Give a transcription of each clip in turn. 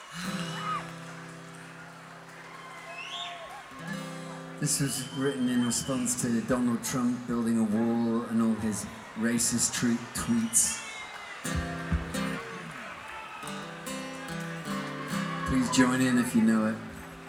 This was written in response to Donald Trump building a wall and all his racist tweets. Please join in if you know it.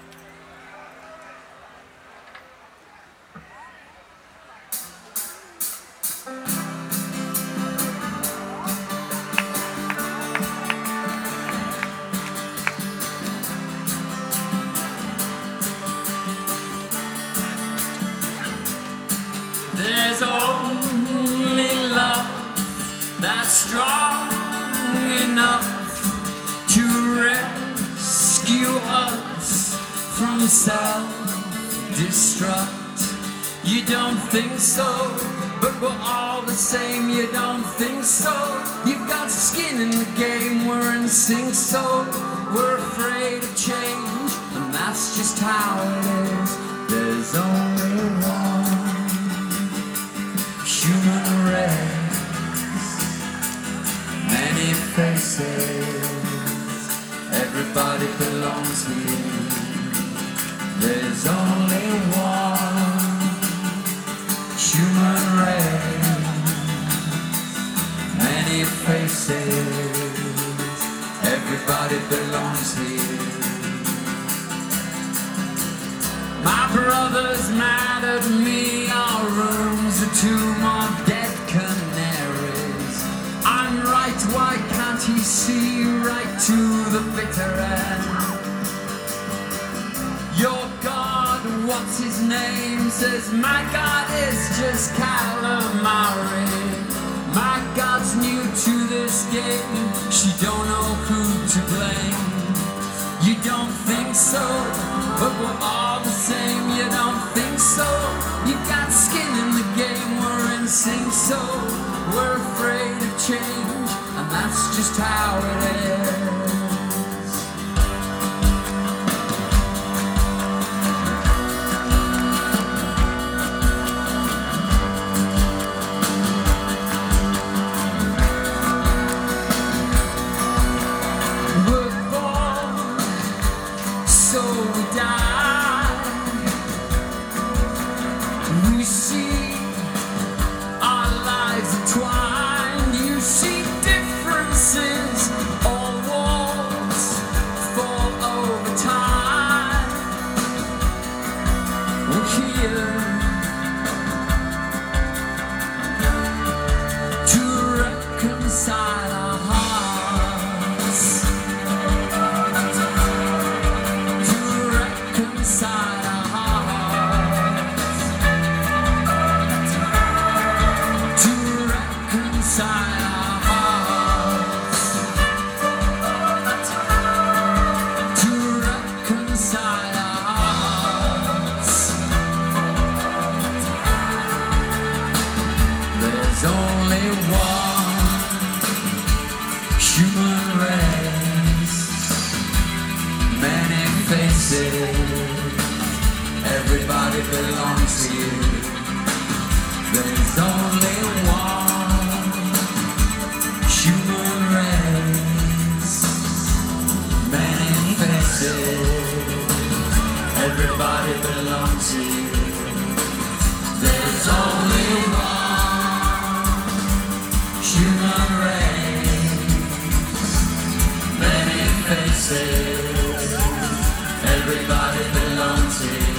There's only love that's strong enough to rescue us from self-destruct. You don't think so, but we're all the same. You don't think so. You've got skin in the game, we're in sync, so we're afraid of change, and that's just how it is. There's only one human race, many faces, everybody belongs here. There's only one human race, many faces, everybody belongs here. My brother's mad at me, our rooms are two more dead canaries. I'm right, why can't he see right to the bitter end? Your God, what's his name, says my God is just calamari. My God's new to this game, she don't know who to blame. You don't think so, but we're all the same. You don't think so. You've got skin in the game, we're in sync, so we're afraid of change, and that's just how it is. So we die. We see our lives entwined. You see differences, all walls fall over time. We're here to reconcile our hearts. Inside our hearts, to reconcile our hearts, to reconcile our hearts. There's only one human race, many faces, everybody belongs to you. There's only one human race, many faces, everybody belongs to you. There's only one human race, many faces, everybody belongs to you.